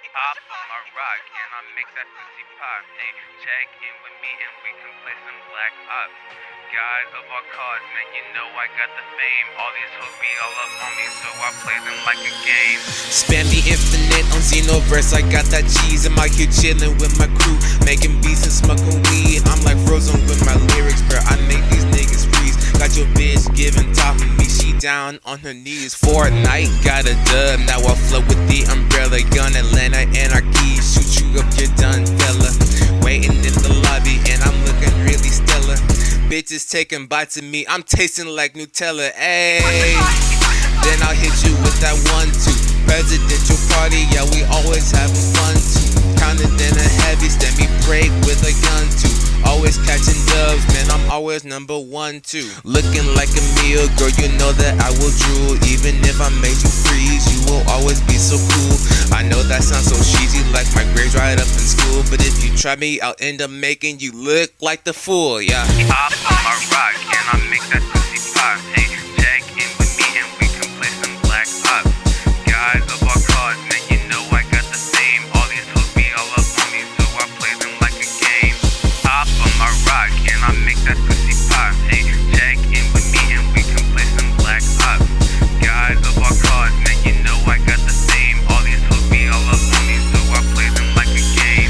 Pop on my rock and I make that pussy pop. Hey, check in with me and we can play some Black Ops. God of all cause, man, you know I got the fame. All these hoes be all up on me, so I play them like a game. Spam the infinite on Xenoverse. I got that cheese. I'm out here chillin' with my crew, making beats and smoking weed. I'm like Frozen with my lyrics, bro. I make these niggas freeze. Got your bitch giving top of me, she down on her knees. Fortnite got a dub, now I flow with the umbrella. Gun Atlanta anarchy, shoot you up, you're done, fella. Waiting in the lobby and I'm looking really stellar. Bitches taking bites of me, I'm tasting like Nutella, ayy. Then I'll hit you with that 1-2. Presidential party, yeah, we always having fun too. Counted in a heavy, stand me break with a gun too. Always catching dubs, man, I'm always number 1, 2. Looking like a meal, girl, you know that I will drool. Even if I made you freeze, you will always be so cool. I know that sounds so cheesy, like my grades right up in school. But if you try me, I'll end up making you look like the fool, yeah. Pop on my rock and I make that pussy pop. Hey, check in with me and we can play some Black Ops. God of all cause, man, you know I got the fame. All these hoes be all up on me, so I play them like a game. Pop on my rock and I make that pussy pop. Hey, check in with me and we can play some Black Ops. God of all cause, man, you know I got the fame. All these hoes be all up on me, so I play them like a game.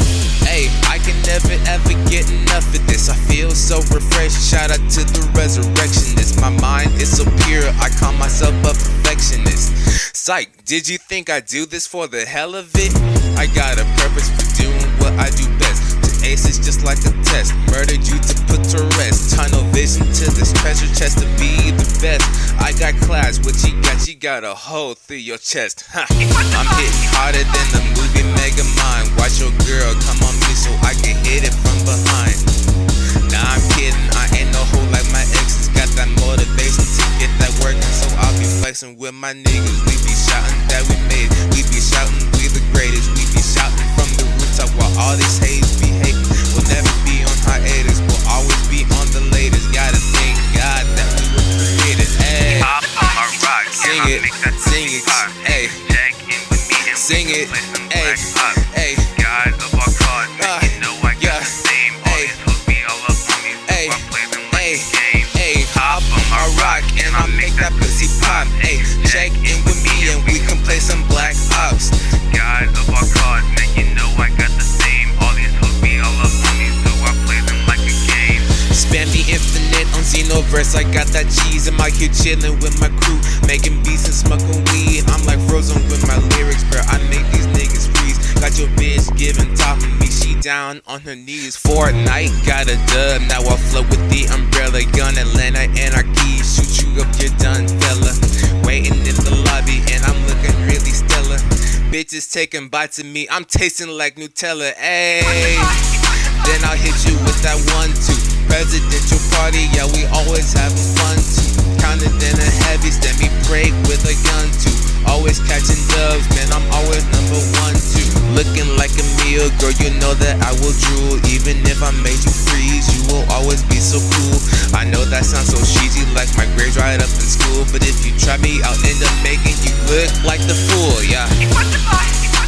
Hey, I can never ever get enough of this. I feel so refreshed. Shout out to the resurrectionist. My mind is so pure, I call myself a perfectionist. Psych, did you think I do this for the hell of it? I got a purpose for doing what I do best. To ace is just like a test. Murdered you to put to rest. Tunnel vision to this treasure chest to be the best. I got class, what you got a hole through your chest. Huh. I'm hitting harder than the movie Megamind. Watch your girl come on me so I can hit it from behind. Nah, I'm kidding, I ain't no hoe like my exes. Got that motivation to get that working, so I'll be flexing with my niggas. We be shouting that we made it. We be shouting we the greatest. We be shouting from the rooftop while all these haters be hating. We'll never be on hiatus, we'll always be on the latest. Gotta thank God that we were created. Ay. Pop on my rock Sing and I it, make that sing pussy it, pop. ay. Check in with me and Sing we it, can play some ay, Black Ops. ay. God of all cause, man, you know I got yeah, the fame. All ay, these hoes be all up on me, so ay, I play them like ay, a game. ay. Hop on my rock and I make that pussy pop. Ay, check in with me and we can play some Black Ops. God of all cause, man, you know I got the fame. All these hoes be all up on me, so I play them like a game. Spam the infinite on Xenoverse. I got that cheese. I'm out here chillin' with my crew, making beats and smoking weed. I'm like Frozen with my lyrics, bro. I make these niggas freeze. Got your bitch giving top of me, she down on her knees. Fortnite got a dub, now I flow with the umbrella. Gun Atlanta anarchy, shoot you up, you're done, fella. Waiting in the lobby and I'm looking really stellar. Bitches taking bites of me, I'm tasting like Nutella, ayy. Then I'll hit you with that 1-2. Presidential party, yeah, we always having fun too. Counted in a heavy, stand me break with a gun too. Always catching dubs, man, I'm always number 1, 2. Looking like a meal, girl, you know that I will drool. Even if I made you freeze, you will always be so cool. I know that sounds so cheesy, like my grades right up in school. But if you try me, I'll end up making you look like the fool, yeah.